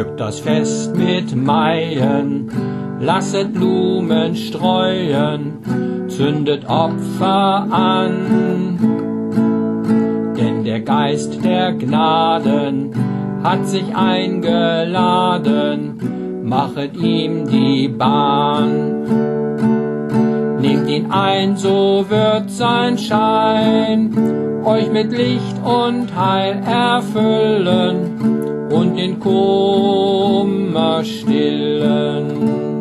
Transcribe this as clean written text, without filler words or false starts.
schmückt das Fest mit Maien, lasset Blumen streuen, zündet Opfer an. Denn der Geist der Gnaden hat sich eingeladen, machet ihm die Bahn. Nehmt ihn ein, so wird sein Schein euch mit Licht und Heil erfüllen und den Kummer stillen.